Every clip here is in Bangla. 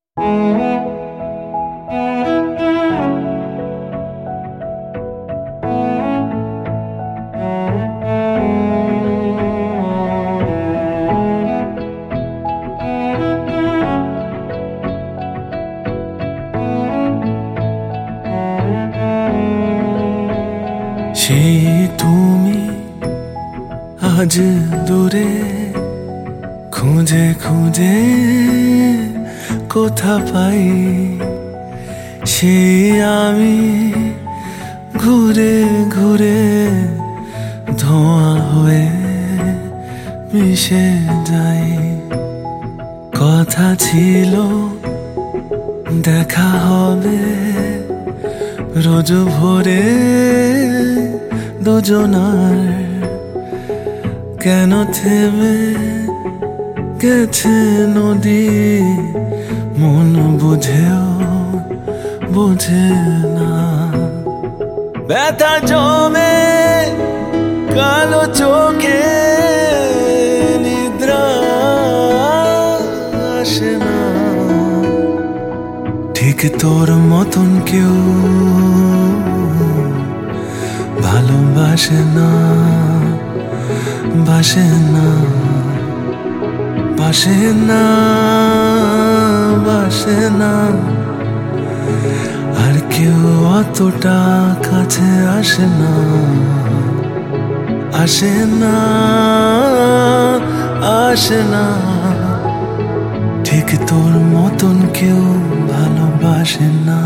সেই তুমি আজ দূরে খুঁজে খুঁজে কোথা পাই, সেই আমি ঘুরে ঘুরে ধোঁয়া হয়ে মিশে যাই। কথা ছিল দেখা হবে রোজ ভোরে দুজনার, কেন থেমে গেছে নদী মন বুঝেও বুঝে না। ব্যথা জমে কালো চোখে নিদ্রা আসে না, ঠিক তোর মতন কেউ ভালোবাসে না, বাসে না, বাসে না, বাসে না। আর কেউ অতটা কাছে আসে না, আসে না, আসে না, ঠিক তোর মতন কেউ ভালোবাসে না।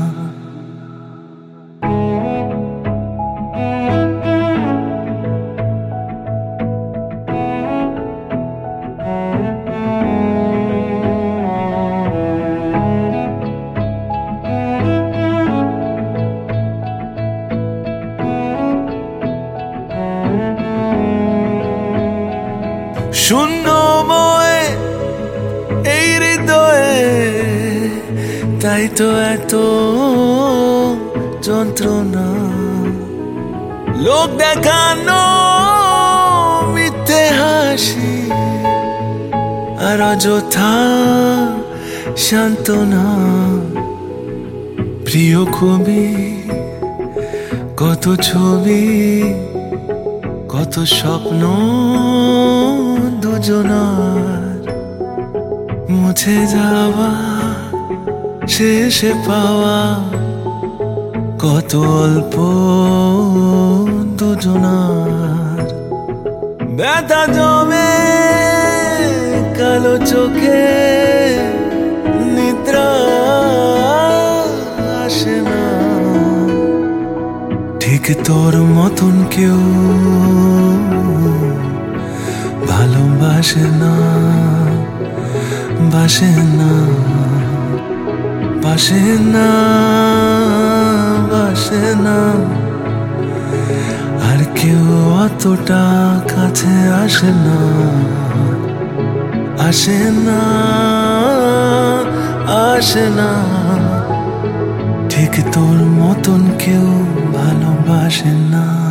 শূন্যময় এই হৃদয়ে, তাই তো এত যন্ত্রণা। লোক দেখানো মিথ্যে হাসি আর অযথা সান্ত্বনা। প্রিয় কবি কত ছবি, কত স্বপ্ন দুজনার, মুছে যাওয়া শেষে পাওয়া কত অল্প দুজনার। ব্যথা জমে কালো চোখে নিদ্রা আসে না, ঠিক তোর মতন কেউ ভালোবাসে না, বাসে না, বাসে না, বাসে না। আর কেউ অতটা কাছে আসে না, আসে না, আসে না, ঠিক তোর মতন কেউ ভালোবাসে না।